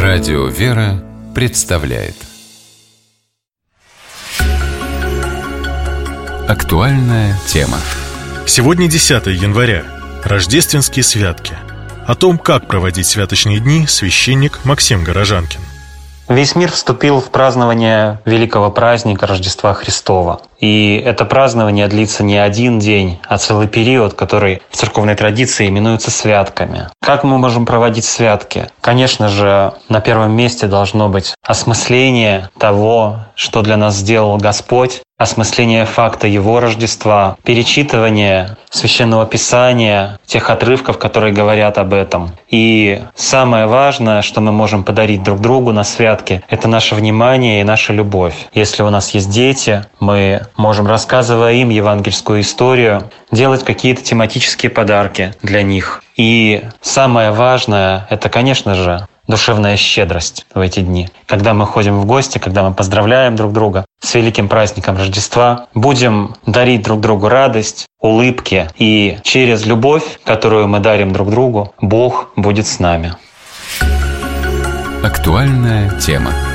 Радио «Вера» представляет актуальная тема. Сегодня 10 января. Рождественские святки. О том, как проводить святочные дни, священник Максим Горожанкин. Весь мир вступил в празднование великого праздника Рождества Христова. И это празднование длится не один день, а целый период, который в церковной традиции именуется святками. Как мы можем проводить святки? Конечно же, на первом месте должно быть осмысление того, что для нас сделал Господь, осмысление факта Его Рождества, перечитывание Священного Писания, тех отрывков, которые говорят об этом. И самое важное, что мы можем подарить друг другу на святки, это наше внимание и наша любовь. Если у нас есть дети, мы можем, рассказывая им евангельскую историю, делать какие-то тематические подарки для них. И самое важное — это, конечно же, душевная щедрость в эти дни. Когда мы ходим в гости, когда мы поздравляем друг друга с великим праздником Рождества, будем дарить друг другу радость, улыбки, и через любовь, которую мы дарим друг другу, Бог будет с нами. Актуальная тема.